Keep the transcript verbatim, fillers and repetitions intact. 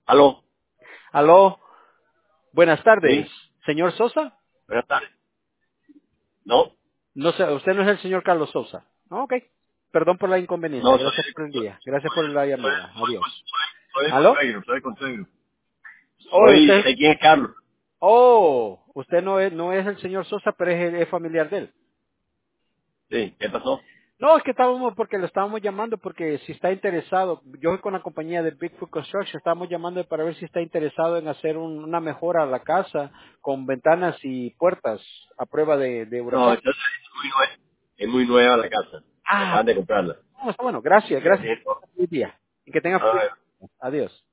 Aló, Aló, buenas tardes. sí, Señor Sosa. buenas tardes. No, No sé, usted no es el señor Carlos Sosa. Ah, ok. Perdón por la inconveniencia. no, soy, Gracias por el día. Gracias por la soy, llamada. Adiós. soy el ¿Aló? consuegro, soy el consuegro. Oh, Soy, usted. sé quién es Carlos. Oh, usted no es, no es el señor Sosa, pero es, el- es familiar de él. Sí, ¿qué pasó? No, es que estábamos, porque lo estábamos llamando, porque si está interesado, yo soy con la compañía de Bigfoot Construction, estábamos llamando para ver si está interesado en hacer un- una mejora a la casa con ventanas y puertas a prueba de, de No, huracán. entonces es muy nueva, es muy nueva la casa. Ah, Acaban de comprarla. no, está bueno. Gracias, Pero gracias. tiene todo. Feliz día. Y que tenga A feliz. ver. Adiós.